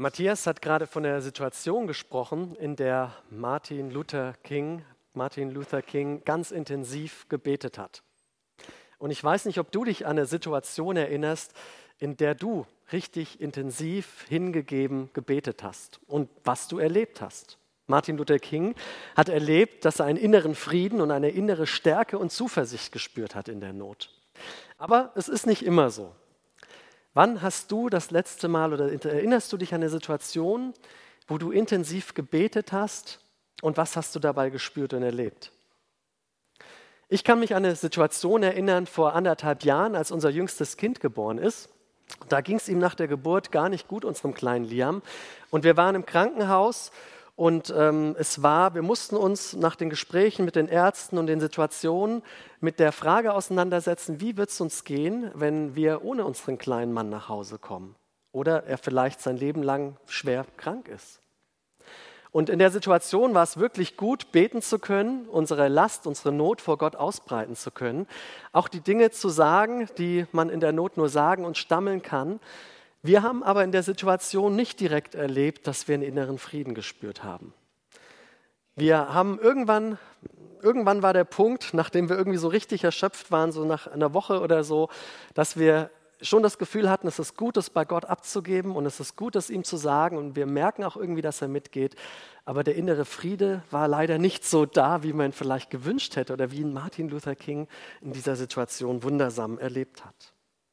Matthias hat gerade von der Situation gesprochen, in der Martin Luther King ganz intensiv gebetet hat. Und ich weiß nicht, ob du dich an eine Situation erinnerst, in der du richtig intensiv hingegeben gebetet hast und was du erlebt hast. Martin Luther King hat erlebt, dass er einen inneren Frieden und eine innere Stärke und Zuversicht gespürt hat in der Not. Aber es ist nicht immer so. Wann hast du das letzte Mal oder erinnerst du dich an eine Situation, wo du intensiv gebetet hast und was hast du dabei gespürt und erlebt? Ich kann mich an eine Situation erinnern vor 1,5 Jahren, als unser jüngstes Kind geboren ist. Da ging es ihm nach der Geburt gar nicht gut, unserem kleinen Liam. Und wir waren im Krankenhaus und wir mussten uns nach den Gesprächen mit den Ärzten und den Situationen mit der Frage auseinandersetzen, wie wird es uns gehen, wenn wir ohne unseren kleinen Mann nach Hause kommen oder er vielleicht sein Leben lang schwer krank ist. Und in der Situation war es wirklich gut, beten zu können, unsere Last, unsere Not vor Gott ausbreiten zu können, auch die Dinge zu sagen, die man in der Not nur sagen und stammeln kann. Wir haben aber in der Situation nicht direkt erlebt, dass wir einen inneren Frieden gespürt haben. Wir haben irgendwann war der Punkt, nachdem wir irgendwie so richtig erschöpft waren, so nach einer Woche oder so, dass wir schon das Gefühl hatten, es ist gut, es bei Gott abzugeben und es ist gut, es ihm zu sagen und wir merken auch irgendwie, dass er mitgeht. Aber der innere Friede war leider nicht so da, wie man vielleicht gewünscht hätte oder wie ihn Martin Luther King in dieser Situation wundersam erlebt hat.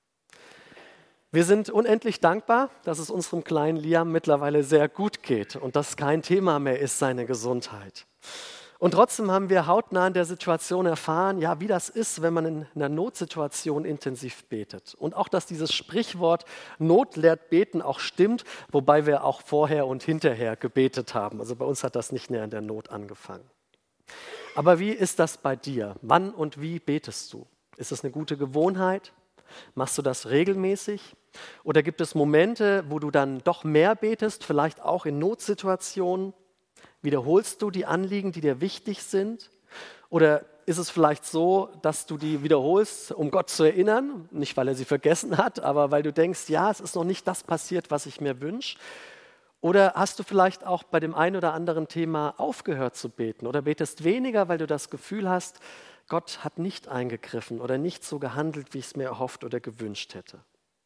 Wir sind unendlich dankbar, dass es unserem kleinen Liam mittlerweile sehr gut geht und dass kein Thema mehr ist, seine Gesundheit. Und trotzdem haben wir hautnah in der Situation erfahren, ja, wie das ist, wenn man in einer Notsituation intensiv betet. Und auch, dass dieses Sprichwort Not lehrt beten auch stimmt, wobei wir auch vorher und hinterher gebetet haben. Also bei uns hat das nicht mehr in der Not angefangen. Aber wie ist das bei dir? Wann und wie betest du? Ist es eine gute Gewohnheit? Machst du das regelmäßig? Oder gibt es Momente, wo du dann doch mehr betest, vielleicht auch in Notsituationen? Wiederholst du die Anliegen, die dir wichtig sind? Oder ist es vielleicht so, dass du die wiederholst, um Gott zu erinnern? Nicht, weil er sie vergessen hat, aber weil du denkst, ja, es ist noch nicht das passiert, was ich mir wünsche. Oder hast du vielleicht auch bei dem einen oder anderen Thema aufgehört zu beten oder betest weniger, weil du das Gefühl hast, Gott hat nicht eingegriffen oder nicht so gehandelt, wie ich es mir erhofft oder gewünscht hätte?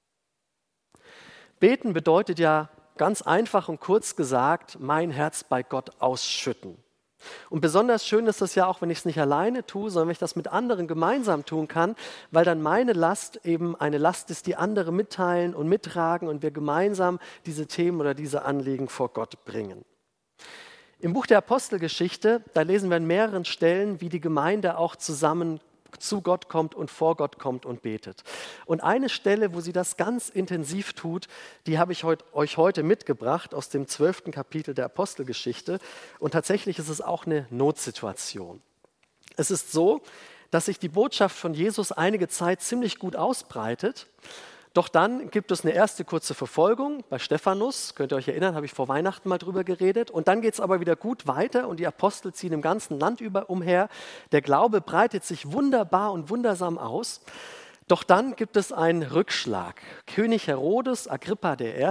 Beten bedeutet ja ganz einfach und kurz gesagt, mein Herz bei Gott ausschütten. Und besonders schön ist es ja auch, wenn ich es nicht alleine tue, sondern wenn ich das mit anderen gemeinsam tun kann, weil dann meine Last eben eine Last ist, die andere mitteilen und mittragen und wir gemeinsam diese Themen oder diese Anliegen vor Gott bringen. Im Buch der Apostelgeschichte, da lesen wir an mehreren Stellen, wie die Gemeinde auch zusammen zu Gott kommt und vor Gott kommt und betet. Und eine Stelle, wo sie das ganz intensiv tut, die habe ich euch heute mitgebracht aus dem 12. Kapitel der Apostelgeschichte. Und tatsächlich ist es auch eine Notsituation. Es ist so, dass sich die Botschaft von Jesus einige Zeit ziemlich gut ausbreitet. Doch dann gibt es eine erste kurze Verfolgung bei Stephanus, könnt ihr euch erinnern, habe ich vor Weihnachten mal drüber geredet. Und dann geht es aber wieder gut weiter und die Apostel ziehen im ganzen Land umher. Der Glaube breitet sich wunderbar und wundersam aus. Doch dann gibt es einen Rückschlag. König Herodes, Agrippa I.,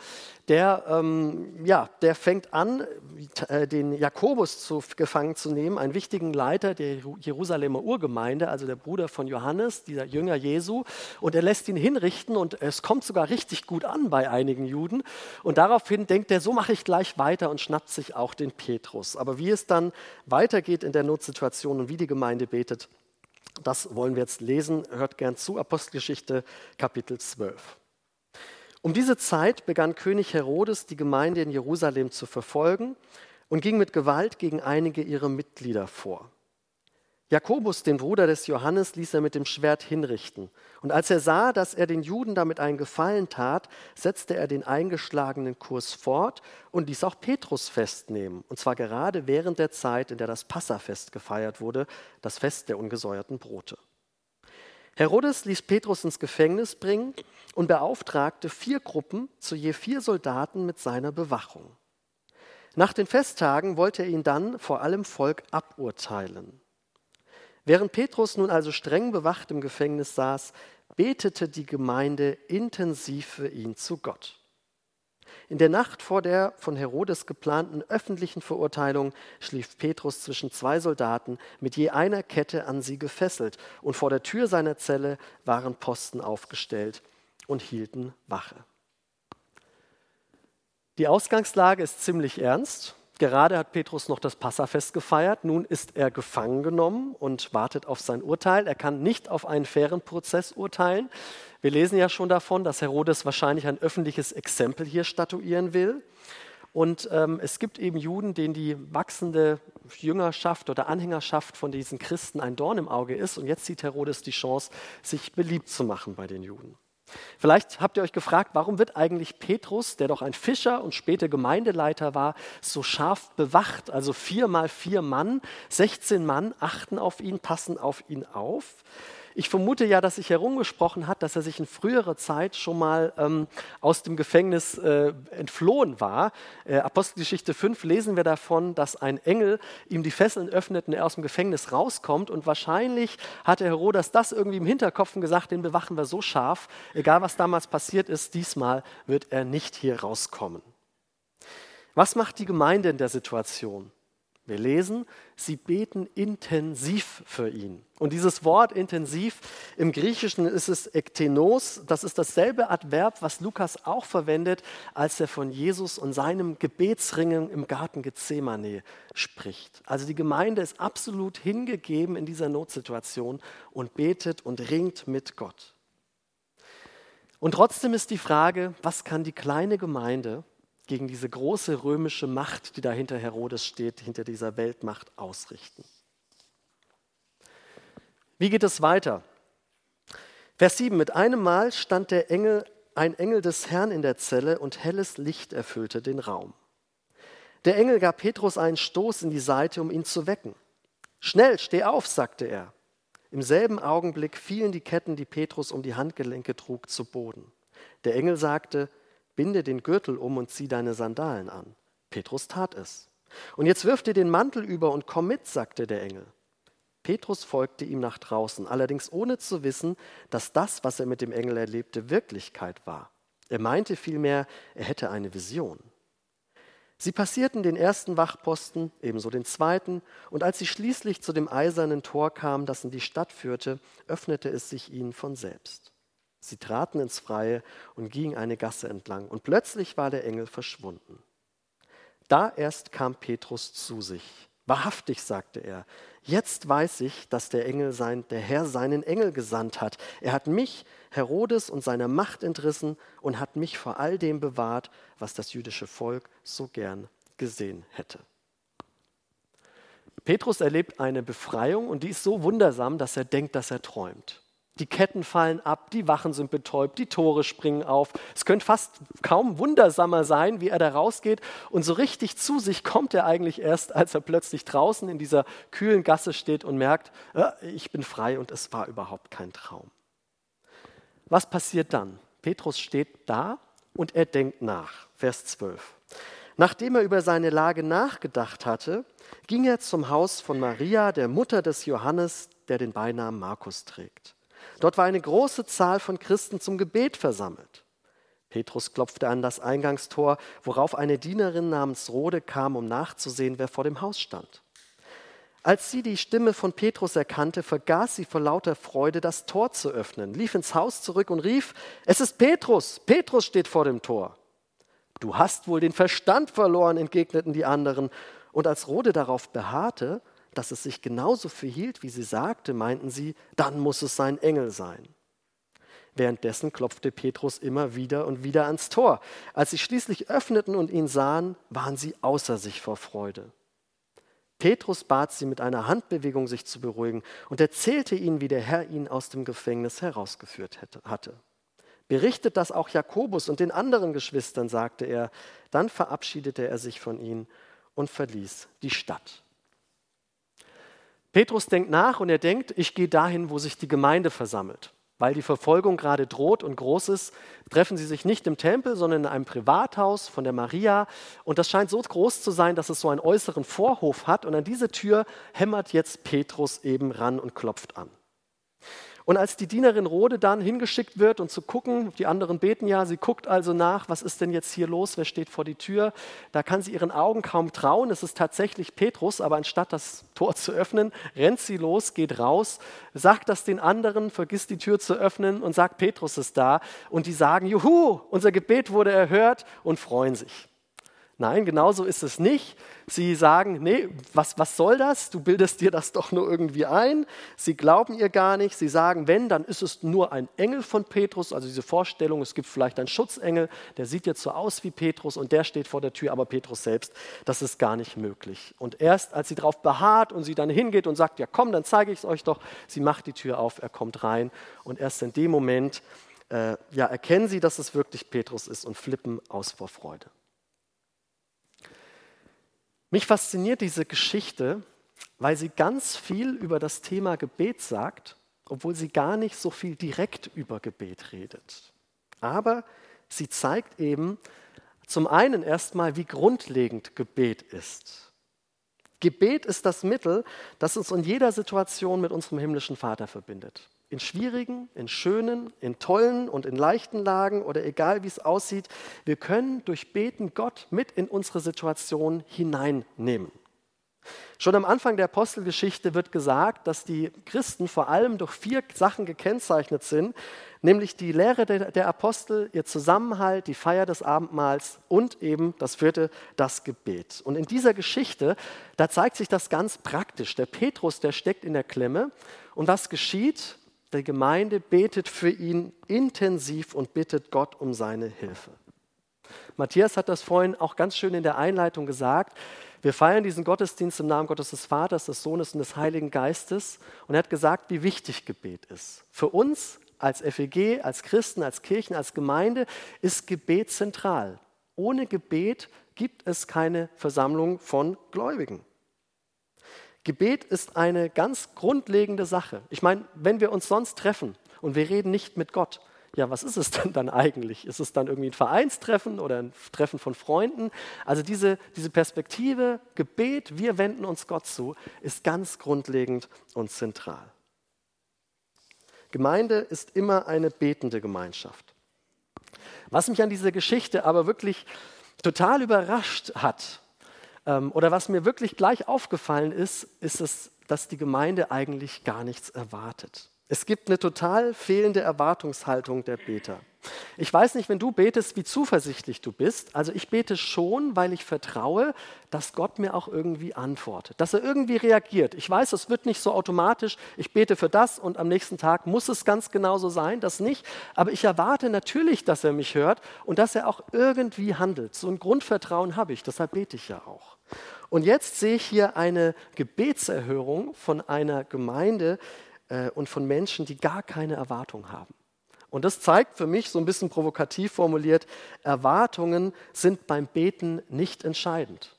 der fängt an, den Jakobus gefangen zu nehmen, einen wichtigen Leiter der Jerusalemer Urgemeinde, also der Bruder von Johannes, dieser Jünger Jesu, und er lässt ihn hinrichten und es kommt sogar richtig gut an bei einigen Juden. Und daraufhin denkt er, so mache ich gleich weiter und schnappt sich auch den Petrus. Aber wie es dann weitergeht in der Notsituation und wie die Gemeinde betet, das wollen wir jetzt lesen. Hört gern zu, Apostelgeschichte Kapitel 12. Um diese Zeit begann König Herodes, die Gemeinde in Jerusalem zu verfolgen und ging mit Gewalt gegen einige ihrer Mitglieder vor. Jakobus, den Bruder des Johannes, ließ er mit dem Schwert hinrichten. Und als er sah, dass er den Juden damit einen Gefallen tat, setzte er den eingeschlagenen Kurs fort und ließ auch Petrus festnehmen. Und zwar gerade während der Zeit, in der das Passafest gefeiert wurde, das Fest der ungesäuerten Brote. Herodes ließ Petrus ins Gefängnis bringen und beauftragte 4 Gruppen zu je 4 Soldaten mit seiner Bewachung. Nach den Festtagen wollte er ihn dann vor allem Volk aburteilen. Während Petrus nun also streng bewacht im Gefängnis saß, betete die Gemeinde intensiv für ihn zu Gott. In der Nacht vor der von Herodes geplanten öffentlichen Verurteilung schlief Petrus zwischen zwei Soldaten, mit je einer Kette an sie gefesselt, und vor der Tür seiner Zelle waren Posten aufgestellt und hielten Wache. Die Ausgangslage ist ziemlich ernst. Gerade hat Petrus noch das Passafest gefeiert, nun ist er gefangen genommen und wartet auf sein Urteil. Er kann nicht auf einen fairen Prozess urteilen. Wir lesen ja schon davon, dass Herodes wahrscheinlich ein öffentliches Exempel hier statuieren will. Und es gibt eben Juden, denen die wachsende Jüngerschaft oder Anhängerschaft von diesen Christen ein Dorn im Auge ist. Und jetzt sieht Herodes die Chance, sich beliebt zu machen bei den Juden. Vielleicht habt ihr euch gefragt, warum wird eigentlich Petrus, der doch ein Fischer und später Gemeindeleiter war, so scharf bewacht? Also 4 mal 4 Mann, 16 Mann achten auf ihn, passen auf ihn auf. Ich vermute ja, dass sich herumgesprochen hat, dass er sich in früherer Zeit schon mal aus dem Gefängnis entflohen war. Apostelgeschichte 5 lesen wir davon, dass ein Engel ihm die Fesseln öffnet und er aus dem Gefängnis rauskommt. Und wahrscheinlich hatte Herodes das irgendwie im Hinterkopf und gesagt, den bewachen wir so scharf. Egal, was damals passiert ist, diesmal wird er nicht hier rauskommen. Was macht die Gemeinde in der Situation? Wir lesen, sie beten intensiv für ihn. Und dieses Wort intensiv, im Griechischen ist es ektenos, das ist dasselbe Adverb, was Lukas auch verwendet, als er von Jesus und seinem Gebetsringen im Garten Gethsemane spricht. Also die Gemeinde ist absolut hingegeben in dieser Notsituation und betet und ringt mit Gott. Und trotzdem ist die Frage, was kann die kleine Gemeinde gegen diese große römische Macht, die da hinter Herodes steht, hinter dieser Weltmacht ausrichten? Wie geht es weiter? Vers 7, mit einem Mal stand ein Engel des Herrn in der Zelle und helles Licht erfüllte den Raum. Der Engel gab Petrus einen Stoß in die Seite, um ihn zu wecken. Schnell, steh auf, sagte er. Im selben Augenblick fielen die Ketten, die Petrus um die Handgelenke trug, zu Boden. Der Engel sagte, binde den Gürtel um und zieh deine Sandalen an. Petrus tat es. Und jetzt wirf dir den Mantel über und komm mit, sagte der Engel. Petrus folgte ihm nach draußen, allerdings ohne zu wissen, dass das, was er mit dem Engel erlebte, Wirklichkeit war. Er meinte vielmehr, er hätte eine Vision. Sie passierten den ersten Wachposten, ebenso den zweiten, und als sie schließlich zu dem eisernen Tor kamen, das in die Stadt führte, öffnete es sich ihnen von selbst. Sie traten ins Freie und gingen eine Gasse entlang, und plötzlich war der Engel verschwunden. Da erst kam Petrus zu sich. Wahrhaftig, sagte er, jetzt weiß ich, dass der Herr seinen Engel gesandt hat. Er hat mich, Herodes, und seiner Macht entrissen und hat mich vor all dem bewahrt, was das jüdische Volk so gern gesehen hätte. Petrus erlebt eine Befreiung und die ist so wundersam, dass er denkt, dass er träumt. Die Ketten fallen ab, die Wachen sind betäubt, die Tore springen auf. Es könnte fast kaum wundersamer sein, wie er da rausgeht. Und so richtig zu sich kommt er eigentlich erst, als er plötzlich draußen in dieser kühlen Gasse steht und merkt, ich bin frei und es war überhaupt kein Traum. Was passiert dann? Petrus steht da und er denkt nach. Vers 12. Nachdem er über seine Lage nachgedacht hatte, ging er zum Haus von Maria, der Mutter des Johannes, der den Beinamen Markus trägt. Dort war eine große Zahl von Christen zum Gebet versammelt. Petrus klopfte an das Eingangstor, worauf eine Dienerin namens Rode kam, um nachzusehen, wer vor dem Haus stand. Als sie die Stimme von Petrus erkannte, vergaß sie vor lauter Freude, das Tor zu öffnen, lief ins Haus zurück und rief, es ist Petrus, Petrus steht vor dem Tor. Du hast wohl den Verstand verloren, entgegneten die anderen. Und als Rode darauf beharrte, dass es sich genauso verhielt, wie sie sagte, meinten sie, dann muss es sein Engel sein. Währenddessen klopfte Petrus immer wieder und wieder ans Tor. Als sie schließlich öffneten und ihn sahen, waren sie außer sich vor Freude. Petrus bat sie mit einer Handbewegung, sich zu beruhigen, und erzählte ihnen, wie der Herr ihn aus dem Gefängnis herausgeführt hatte. Berichtet das auch Jakobus und den anderen Geschwistern, sagte er. Dann verabschiedete er sich von ihnen und verließ die Stadt. Petrus denkt nach und er denkt, ich gehe dahin, wo sich die Gemeinde versammelt. Weil die Verfolgung gerade droht und groß ist, treffen sie sich nicht im Tempel, sondern in einem Privathaus von der Maria. Und das scheint so groß zu sein, dass es so einen äußeren Vorhof hat. Und an diese Tür hämmert jetzt Petrus eben ran und klopft an. Und als die Dienerin Rode dann hingeschickt wird und zu gucken, die anderen beten ja, sie guckt also nach, was ist denn jetzt hier los, wer steht vor die Tür, da kann sie ihren Augen kaum trauen, es ist tatsächlich Petrus, aber anstatt das Tor zu öffnen, rennt sie los, geht raus, sagt das den anderen, vergisst die Tür zu öffnen und sagt, Petrus ist da und die sagen, juhu, unser Gebet wurde erhört und freuen sich. Nein, genauso ist es nicht. Sie sagen, nee, was soll das? Du bildest dir das doch nur irgendwie ein. Sie glauben ihr gar nicht. Sie sagen, wenn, dann ist es nur ein Engel von Petrus. Also diese Vorstellung, es gibt vielleicht einen Schutzengel, der sieht jetzt so aus wie Petrus und der steht vor der Tür, aber Petrus selbst, das ist gar nicht möglich. Und erst als sie darauf beharrt und sie dann hingeht und sagt, ja komm, dann zeige ich es euch doch, sie macht die Tür auf, er kommt rein und erst in dem Moment erkennen sie, dass es wirklich Petrus ist und flippen aus vor Freude. Mich fasziniert diese Geschichte, weil sie ganz viel über das Thema Gebet sagt, obwohl sie gar nicht so viel direkt über Gebet redet. Aber sie zeigt eben zum einen erstmal, wie grundlegend Gebet ist. Gebet ist das Mittel, das uns in jeder Situation mit unserem himmlischen Vater verbindet. In schwierigen, in schönen, in tollen und in leichten Lagen oder egal wie es aussieht, wir können durch Beten Gott mit in unsere Situation hineinnehmen. Schon am Anfang der Apostelgeschichte wird gesagt, dass die Christen vor allem durch 4 Sachen gekennzeichnet sind, nämlich die Lehre der Apostel, ihr Zusammenhalt, die Feier des Abendmahls und eben das 4., das Gebet. Und in dieser Geschichte, da zeigt sich das ganz praktisch. Der Petrus, der steckt in der Klemme und was geschieht? Die Gemeinde betet für ihn intensiv und bittet Gott um seine Hilfe. Matthias hat das vorhin auch ganz schön in der Einleitung gesagt. Wir feiern diesen Gottesdienst im Namen Gottes des Vaters, des Sohnes und des Heiligen Geistes. Und er hat gesagt, wie wichtig Gebet ist. Für uns als FEG, als Christen, als Kirchen, als Gemeinde ist Gebet zentral. Ohne Gebet gibt es keine Versammlung von Gläubigen. Gebet ist eine ganz grundlegende Sache. Ich meine, wenn wir uns sonst treffen und wir reden nicht mit Gott, ja, was ist es denn dann eigentlich? Ist es dann irgendwie ein Vereinstreffen oder ein Treffen von Freunden? Also diese Perspektive, Gebet, wir wenden uns Gott zu, ist ganz grundlegend und zentral. Gemeinde ist immer eine betende Gemeinschaft. Was mich an dieser Geschichte aber wirklich total überrascht hat, oder was mir wirklich gleich aufgefallen ist, ist es, dass die Gemeinde eigentlich gar nichts erwartet. Es gibt eine total fehlende Erwartungshaltung der Beter. Ich weiß nicht, wenn du betest, wie zuversichtlich du bist. Also ich bete schon, weil ich vertraue, dass Gott mir auch irgendwie antwortet, dass er irgendwie reagiert. Ich weiß, es wird nicht so automatisch, ich bete für das und am nächsten Tag muss es ganz genauso sein, das nicht. Aber ich erwarte natürlich, dass er mich hört und dass er auch irgendwie handelt. So ein Grundvertrauen habe ich, deshalb bete ich ja auch. Und jetzt sehe ich hier eine Gebetserhörung von einer Gemeinde und von Menschen, die gar keine Erwartung haben. Und das zeigt für mich, so ein bisschen provokativ formuliert, Erwartungen sind beim Beten nicht entscheidend.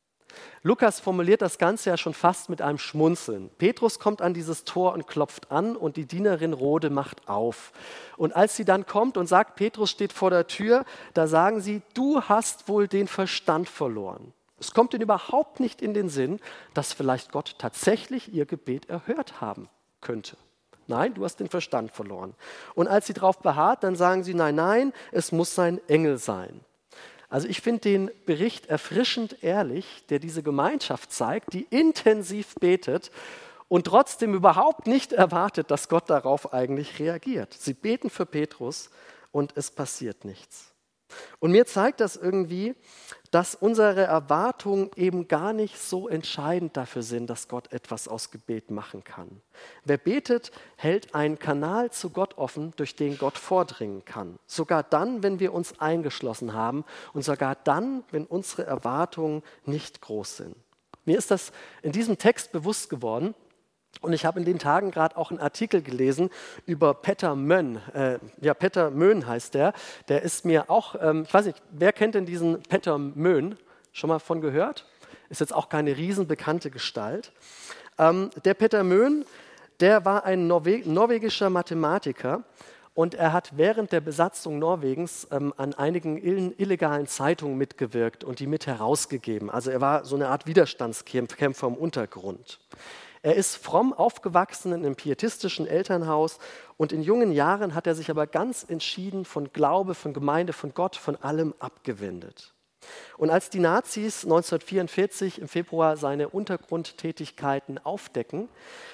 Lukas formuliert das Ganze ja schon fast mit einem Schmunzeln. Petrus kommt an dieses Tor und klopft an und die Dienerin Rode macht auf. Und als sie dann kommt und sagt, Petrus steht vor der Tür, da sagen sie, du hast wohl den Verstand verloren. Es kommt ihnen überhaupt nicht in den Sinn, dass vielleicht Gott tatsächlich ihr Gebet erhört haben könnte. Nein, du hast den Verstand verloren. Und als sie darauf beharrt, dann sagen sie, nein, es muss sein Engel sein. Also ich finde den Bericht erfrischend ehrlich, der diese Gemeinschaft zeigt, die intensiv betet und trotzdem überhaupt nicht erwartet, dass Gott darauf eigentlich reagiert. Sie beten für Petrus und es passiert nichts. Und mir zeigt das irgendwie, dass unsere Erwartungen eben gar nicht so entscheidend dafür sind, dass Gott etwas aus Gebet machen kann. Wer betet, hält einen Kanal zu Gott offen, durch den Gott vordringen kann. Sogar dann, wenn wir uns eingeschlossen haben und sogar dann, wenn unsere Erwartungen nicht groß sind. Mir ist das in diesem Text bewusst geworden. Und ich habe in den Tagen gerade auch einen Artikel gelesen über Peter Mön. Peter Mön heißt der. Der ist mir auch, ich weiß nicht, wer kennt denn diesen Peter Mön? Schon mal von gehört? Ist jetzt auch keine riesenbekannte Gestalt. Der Peter Mön, der war ein norwegischer Mathematiker und er hat während der Besatzung Norwegens an einigen illegalen Zeitungen mitgewirkt und die mit herausgegeben. Also er war so eine Art Widerstandskämpfer im Untergrund. Er ist fromm aufgewachsen in einem pietistischen Elternhaus und in jungen Jahren hat er sich aber ganz entschieden von Glaube, von Gemeinde, von Gott, von allem abgewendet. Und als die Nazis 1944 im Februar seine Untergrundtätigkeiten aufdecken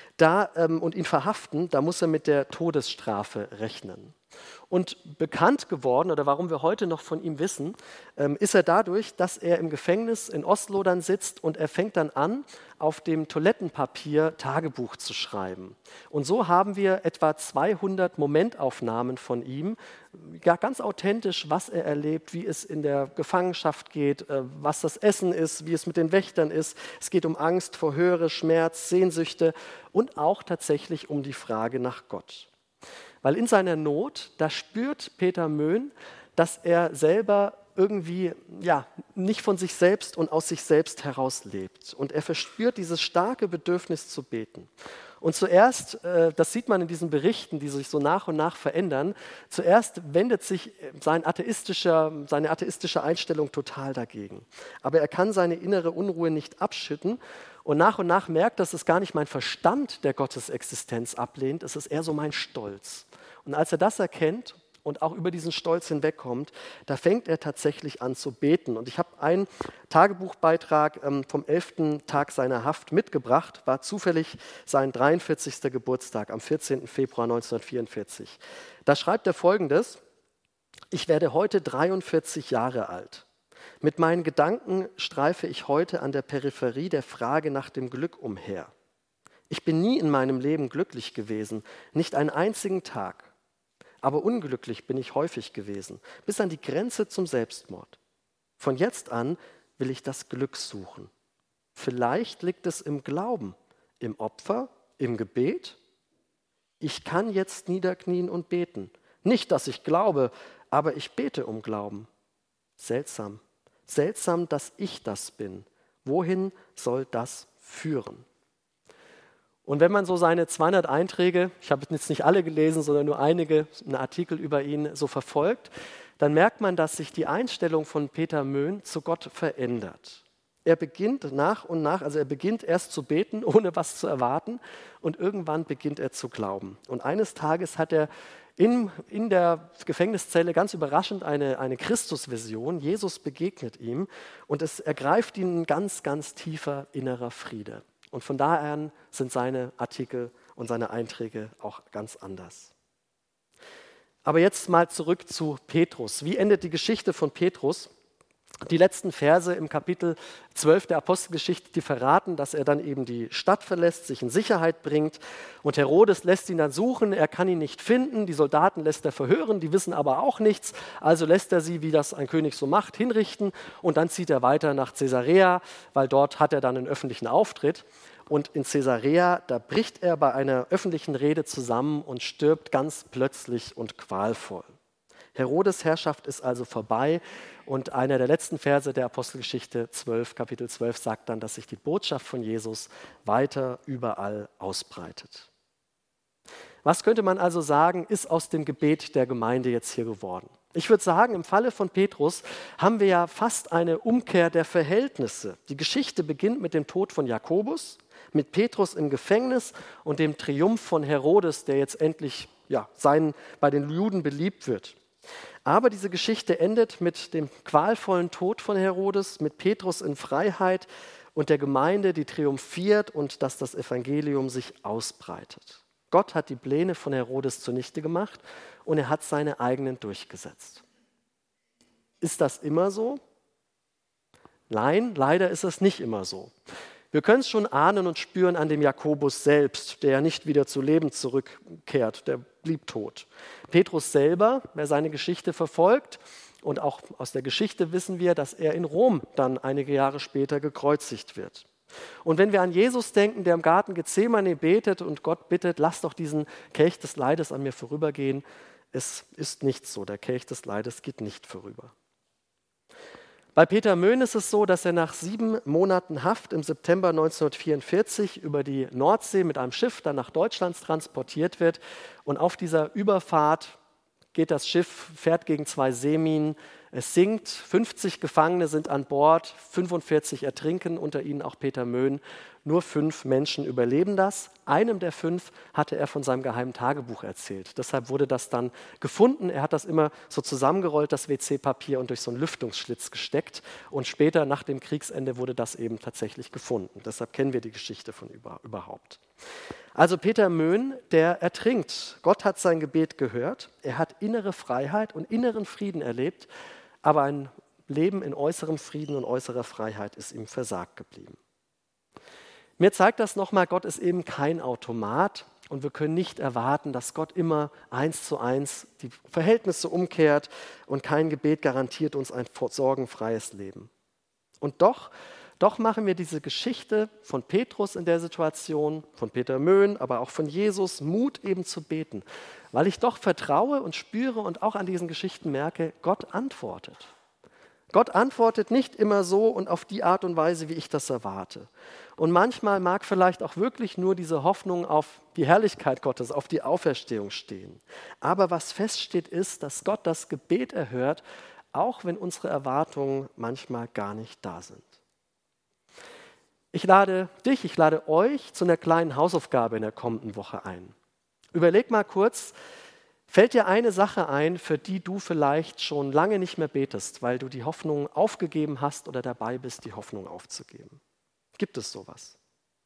und ihn verhaften, da muss er mit der Todesstrafe rechnen. Und bekannt geworden, oder warum wir heute noch von ihm wissen, ist er dadurch, dass er im Gefängnis in Oslo dann sitzt und er fängt dann an, auf dem Toilettenpapier Tagebuch zu schreiben. Und so haben wir etwa 200 Momentaufnahmen von ihm, ja, ganz authentisch, was er erlebt, wie es in der Gefangenschaft geht, was das Essen ist, wie es mit den Wächtern ist. Es geht um Angst, Verhöre, Schmerz, Sehnsüchte und auch tatsächlich um die Frage nach Gott. Weil in seiner Not, da spürt Peter Moen, dass er selber irgendwie nicht von sich selbst und aus sich selbst heraus lebt. Und er verspürt dieses starke Bedürfnis zu beten. Und zuerst, das sieht man in diesen Berichten, die sich so nach und nach verändern, zuerst wendet sich seine atheistische Einstellung total dagegen. Aber er kann seine innere Unruhe nicht abschütten und nach merkt, dass es gar nicht mein Verstand, der Gottes Existenz ablehnt, es ist eher so mein Stolz. Und als er das erkennt und auch über diesen Stolz hinwegkommt, da fängt er tatsächlich an zu beten. Und ich habe einen Tagebuchbeitrag vom 11. Tag seiner Haft mitgebracht, war zufällig sein 43. Geburtstag am 14. Februar 1944. Da schreibt er Folgendes: Ich werde heute 43 Jahre alt. Mit meinen Gedanken streife ich heute an der Peripherie der Frage nach dem Glück umher. Ich bin nie in meinem Leben glücklich gewesen, nicht einen einzigen Tag. Aber unglücklich bin ich häufig gewesen, bis an die Grenze zum Selbstmord. Von jetzt an will ich das Glück suchen. Vielleicht liegt es im Glauben, im Opfer, im Gebet. Ich kann jetzt niederknien und beten. Nicht, dass ich glaube, aber ich bete um Glauben. Seltsam, seltsam, dass ich das bin. Wohin soll das führen? Und wenn man so seine 200 Einträge, ich habe jetzt nicht alle gelesen, sondern nur einige, einen Artikel über ihn so verfolgt, dann merkt man, dass sich die Einstellung von Peter Moen zu Gott verändert. Er beginnt nach und nach, also er beginnt erst zu beten, ohne was zu erwarten, und irgendwann beginnt er zu glauben. Und eines Tages hat er in der Gefängniszelle ganz überraschend eine Christusvision. Jesus begegnet ihm und es ergreift ihn ein ganz, ganz tiefer innerer Friede. Und von da an sind seine Artikel und seine Einträge auch ganz anders. Aber jetzt mal zurück zu Petrus. Wie endet die Geschichte von Petrus? Die letzten Verse im Kapitel 12 der Apostelgeschichte, die verraten, dass er dann eben die Stadt verlässt, sich in Sicherheit bringt. Und Herodes lässt ihn dann suchen, er kann ihn nicht finden. Die Soldaten lässt er verhören, die wissen aber auch nichts. Also lässt er sie, wie das ein König so macht, hinrichten. Und dann zieht er weiter nach Caesarea, weil dort hat er dann einen öffentlichen Auftritt. Und in Caesarea, da bricht er bei einer öffentlichen Rede zusammen und stirbt ganz plötzlich und qualvoll. Herodes' Herrschaft ist also vorbei und einer der letzten Verse der Apostelgeschichte 12, Kapitel 12 sagt dann, dass sich die Botschaft von Jesus weiter überall ausbreitet. Was könnte man also sagen, ist aus dem Gebet der Gemeinde jetzt hier geworden? Ich würde sagen, im Falle von Petrus haben wir ja fast eine Umkehr der Verhältnisse. Die Geschichte beginnt mit dem Tod von Jakobus, mit Petrus im Gefängnis und dem Triumph von Herodes, der jetzt endlich bei den Juden beliebt wird. Aber diese Geschichte endet mit dem qualvollen Tod von Herodes, mit Petrus in Freiheit und der Gemeinde, die triumphiert und dass das Evangelium sich ausbreitet. Gott hat die Pläne von Herodes zunichte gemacht und er hat seine eigenen durchgesetzt. Ist das immer so? Nein, leider ist es nicht immer so. Wir können es schon ahnen und spüren an dem Jakobus selbst, der nicht wieder zu Leben zurückkehrt, der blieb tot. Petrus selber, wer seine Geschichte verfolgt, und auch aus der Geschichte wissen wir, dass er in Rom dann einige Jahre später gekreuzigt wird. Und wenn wir an Jesus denken, der im Garten Gethsemane betet und Gott bittet, lass doch diesen Kelch des Leides an mir vorübergehen, es ist nicht so, der Kelch des Leides geht nicht vorüber. Bei Peter Moen ist es so, dass er nach 7 Monaten Haft im September 1944 über die Nordsee mit einem Schiff dann nach Deutschland transportiert wird. Und auf dieser Überfahrt geht das Schiff, fährt gegen 2 Seeminen, Es sinkt, 50 Gefangene sind an Bord, 45 ertrinken, unter ihnen auch Peter Möhn. Nur 5 Menschen überleben das. Einem der 5 hatte er von seinem geheimen Tagebuch erzählt. Deshalb wurde das dann gefunden. Er hat das immer so zusammengerollt, das WC-Papier, und durch so einen Lüftungsschlitz gesteckt. Und später, nach dem Kriegsende, wurde das eben tatsächlich gefunden. Deshalb kennen wir die Geschichte von überhaupt. Also Peter Möhn, der ertrinkt. Gott hat sein Gebet gehört. Er hat innere Freiheit und inneren Frieden erlebt. Aber ein Leben in äußerem Frieden und äußerer Freiheit ist ihm versagt geblieben. Mir zeigt das nochmal, Gott ist eben kein Automat und wir können nicht erwarten, dass Gott immer 1:1 die Verhältnisse umkehrt, und kein Gebet garantiert uns ein sorgenfreies Leben. Und doch machen wir diese Geschichte von Petrus in der Situation, von Peter Möhn, aber auch von Jesus Mut eben zu beten, weil ich doch vertraue und spüre und auch an diesen Geschichten merke, Gott antwortet. Gott antwortet nicht immer so und auf die Art und Weise, wie ich das erwarte. Und manchmal mag vielleicht auch wirklich nur diese Hoffnung auf die Herrlichkeit Gottes, auf die Auferstehung stehen. Aber was feststeht, ist, dass Gott das Gebet erhört, auch wenn unsere Erwartungen manchmal gar nicht da sind. Ich lade euch zu einer kleinen Hausaufgabe in der kommenden Woche ein. Überleg mal kurz, fällt dir eine Sache ein, für die du vielleicht schon lange nicht mehr betest, weil du die Hoffnung aufgegeben hast oder dabei bist, die Hoffnung aufzugeben? Gibt es sowas?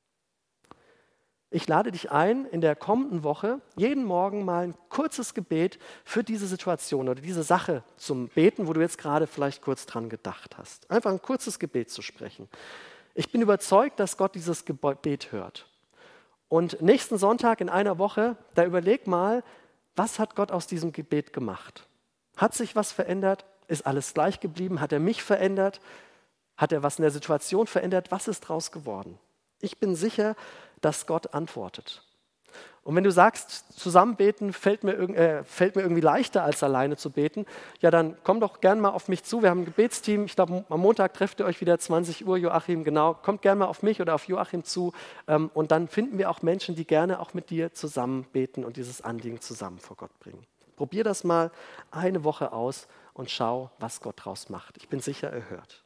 Ich lade dich ein, in der kommenden Woche jeden Morgen mal ein kurzes Gebet für diese Situation oder diese Sache zum Beten, wo du jetzt gerade vielleicht kurz dran gedacht hast. Einfach ein kurzes Gebet zu sprechen. Ich bin überzeugt, dass Gott dieses Gebet hört. Und nächsten Sonntag in einer Woche, da überleg mal, was hat Gott aus diesem Gebet gemacht? Hat sich was verändert? Ist alles gleich geblieben? Hat er mich verändert? Hat er was in der Situation verändert? Was ist draus geworden? Ich bin sicher, dass Gott antwortet. Und wenn du sagst, zusammen beten fällt mir irgendwie leichter als alleine zu beten, ja, dann komm doch gern mal auf mich zu. Wir haben ein Gebetsteam. Ich glaube, am Montag trefft ihr euch wieder 20 Uhr, Joachim, genau. Kommt gern mal auf mich oder auf Joachim zu. Und dann finden wir auch Menschen, die gerne auch mit dir zusammen beten und dieses Anliegen zusammen vor Gott bringen. Probier das mal eine Woche aus und schau, was Gott draus macht. Ich bin sicher, er hört.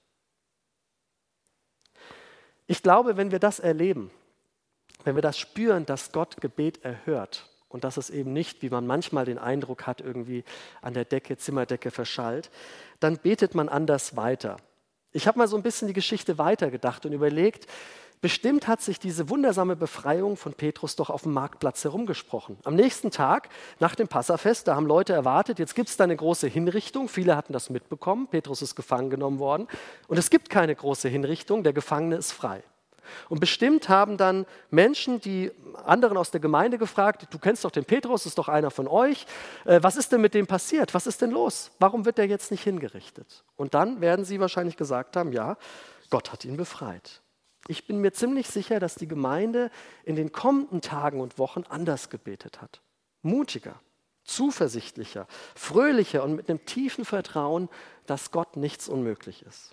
Ich glaube, wenn wir das erleben, wenn wir das spüren, dass Gott Gebet erhört und dass es eben nicht, wie man manchmal den Eindruck hat, irgendwie an der Zimmerdecke verschallt, dann betet man anders weiter. Ich habe mal so ein bisschen die Geschichte weitergedacht und überlegt, bestimmt hat sich diese wundersame Befreiung von Petrus doch auf dem Marktplatz herumgesprochen. Am nächsten Tag, nach dem Passafest, da haben Leute erwartet, jetzt gibt es da eine große Hinrichtung. Viele hatten das mitbekommen, Petrus ist gefangen genommen worden. Und es gibt keine große Hinrichtung, der Gefangene ist frei. Und bestimmt haben dann Menschen, die anderen aus der Gemeinde gefragt, du kennst doch den Petrus, ist doch einer von euch, was ist denn mit dem passiert, was ist denn los, warum wird der jetzt nicht hingerichtet? Und dann werden sie wahrscheinlich gesagt haben, ja, Gott hat ihn befreit. Ich bin mir ziemlich sicher, dass die Gemeinde in den kommenden Tagen und Wochen anders gebetet hat. Mutiger, zuversichtlicher, fröhlicher und mit einem tiefen Vertrauen, dass Gott nichts unmöglich ist.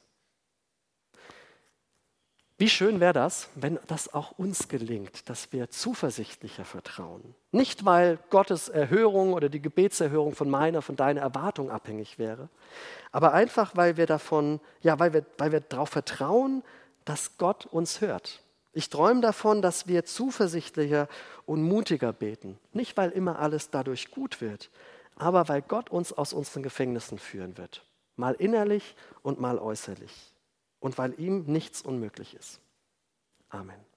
Wie schön wäre das, wenn das auch uns gelingt, dass wir zuversichtlicher vertrauen. Nicht, weil Gottes Erhörung oder die Gebetserhörung von deiner Erwartung abhängig wäre, aber einfach, weil wir darauf vertrauen, dass Gott uns hört. Ich träume davon, dass wir zuversichtlicher und mutiger beten. Nicht, weil immer alles dadurch gut wird, aber weil Gott uns aus unseren Gefängnissen führen wird. Mal innerlich und mal äußerlich. Und weil ihm nichts unmöglich ist. Amen.